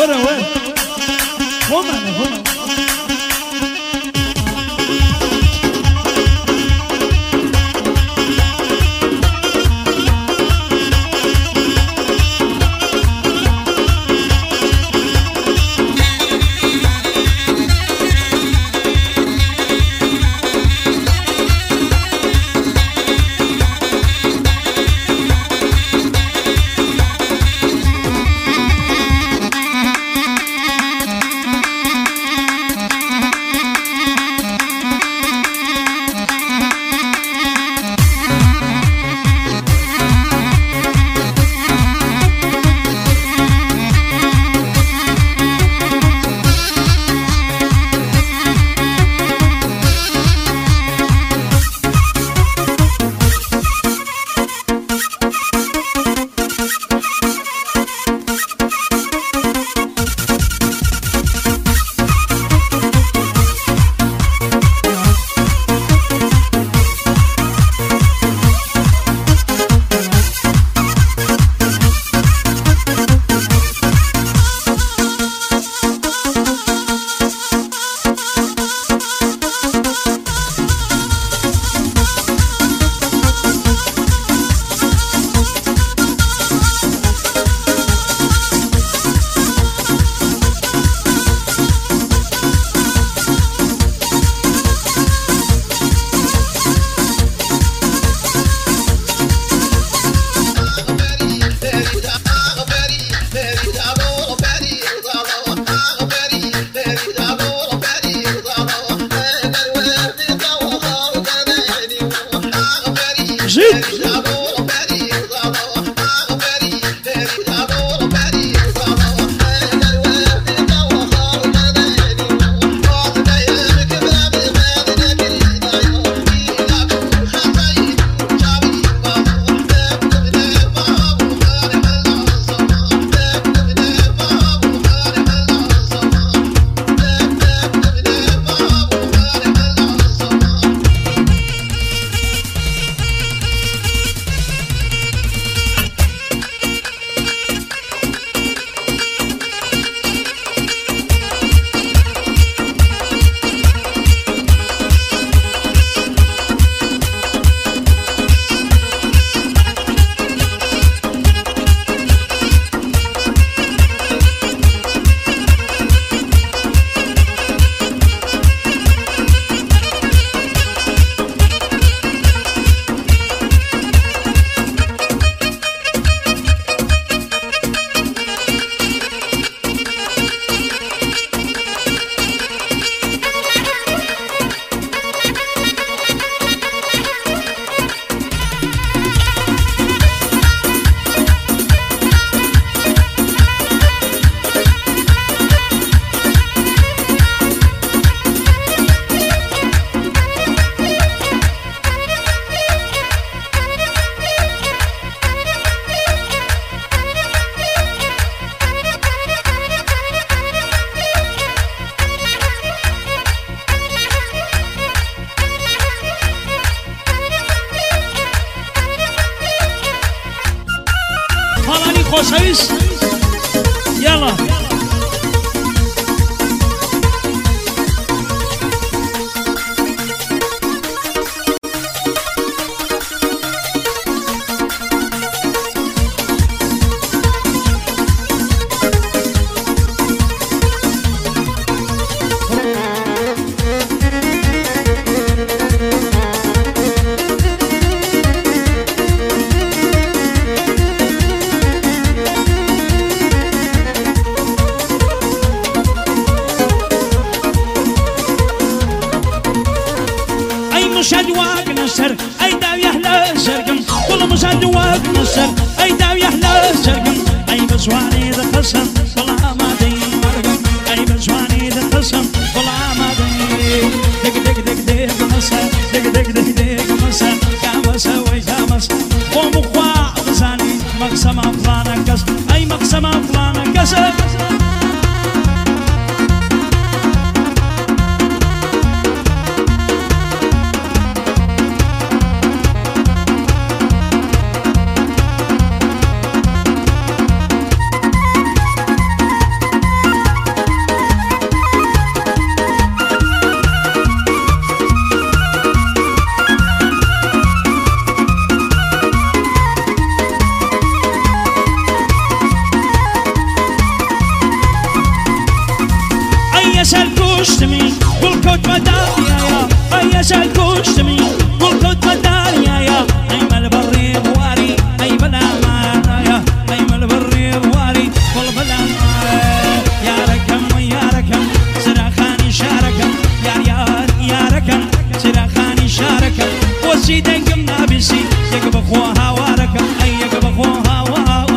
هنا وين هنا خۆشەویست یاڵا مشادواك نسر اي داو يحلى سرقم والله مشادواك نسر اي داو يحلى سرقم اي بسواني ذا قسم والله ما دي مرقم اي بسواني ذا قسم والله ما دي دق دق دق دق مسا دق دق دق دق مسا كامسا ويكامسا ومخوا بزاني مقسم فلانا كس اي مقسم فلانا كسر كوشتمي والكوت مداريا يا أي سال كوشتمي والكوت مداريا يا أي مال بري بواري أي بلا مايا أي مال بري بواري والبلا يا ركم يا ركم سراخاني شاركم يا ركم سراخاني شاركم وسيدك منابسي يقب أخوها واركم أي يقب أخوها واركم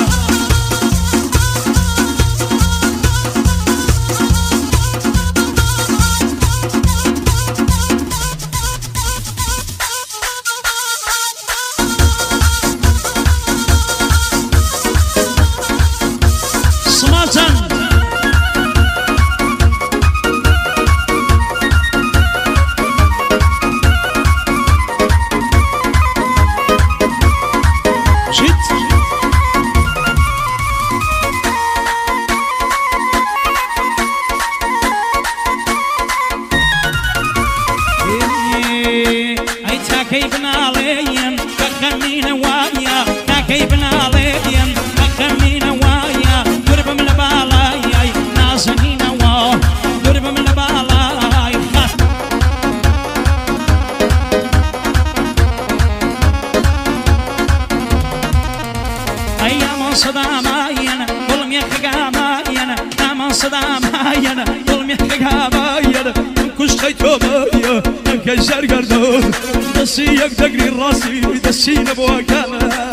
دسيك دقري راسي دسينا بواكانا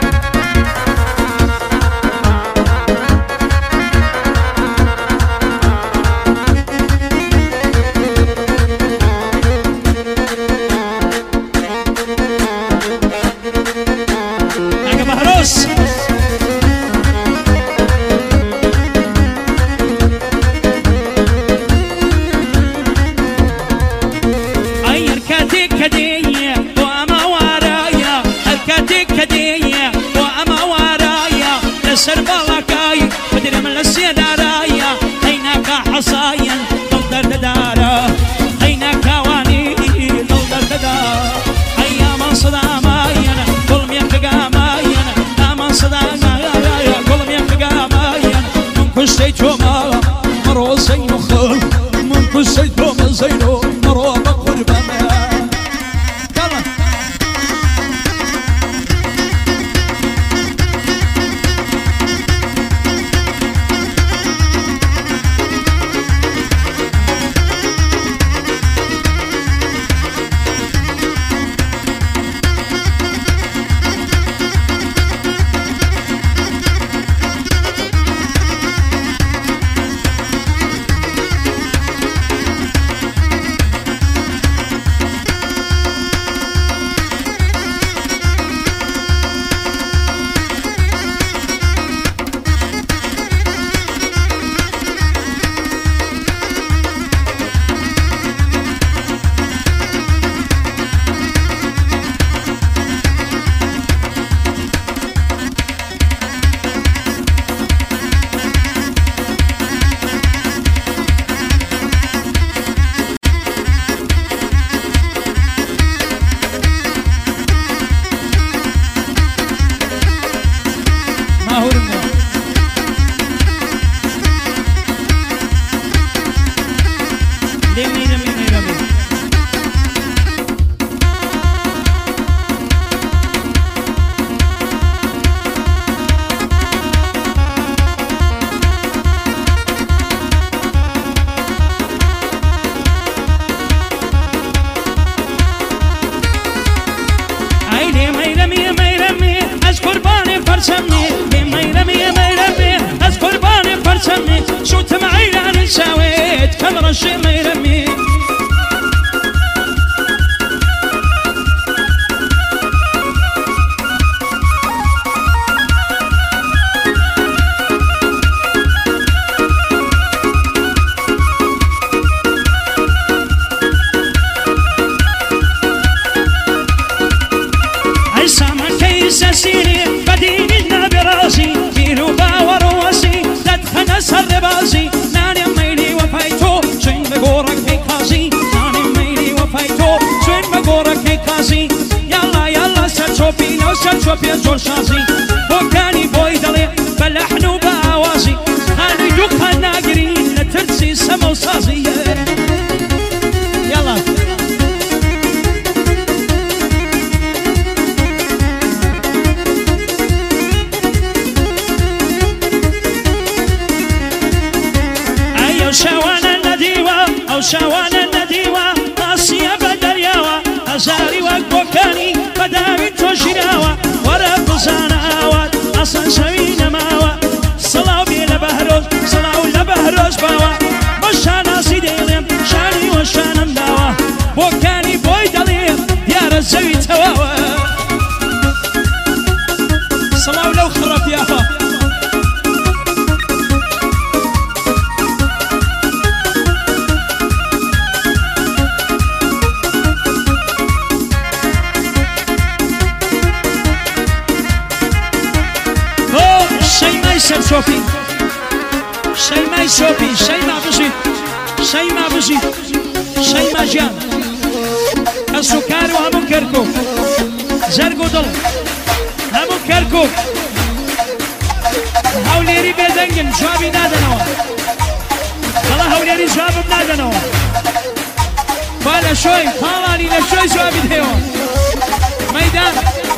شوفي زور شازي بوكاني بويدلي بلحن وباوازي خالي دوك هالناقرين لترسي سما وصازي شاوانە نەدیوە ماسیە بە دەریاوە هەزاری وەک بۆکانی بەداوی تۆ ژیراوە وەرە بزانەوات ئەسەن شەوی نەماوە سڵاو بێ لە بەهرۆز سڵاو لە بەهرۆز باوە بۆ شاناسی دەیڵێم شانی وە شانم داوە بۆکانی بۆی دەڵێم دیارە زەوی تەواوە سڵاو لەو خڕە پیاوە شوفي شيما شوفي شيما بجيت شيما بجيت شيما جان السكر وهمو كركوك زرقو دل همو كركوك هوليري بيدنگن جوابي نادنوا والله هوليري جواب نادنوا بالا شوي طالاني لشوي جوابي ديو ميدان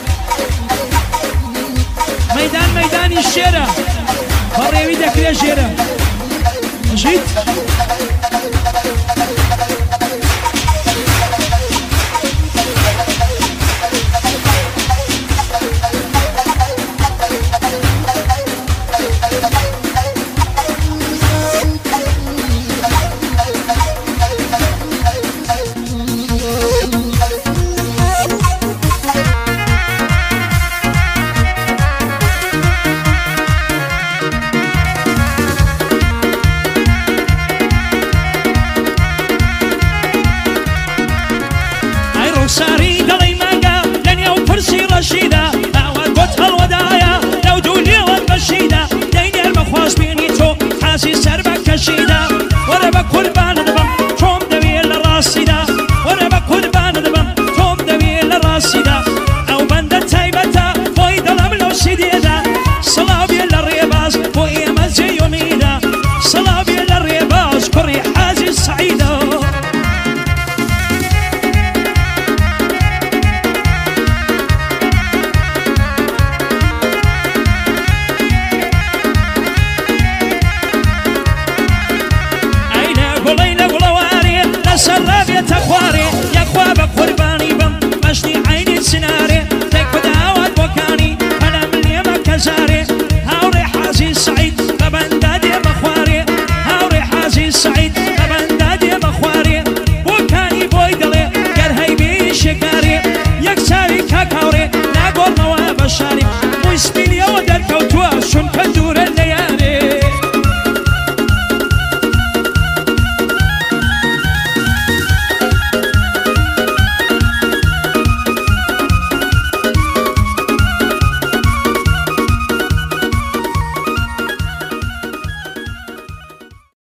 ميدان ميداني الشارع بەڕێوی دەکرێ ژێرە ژیت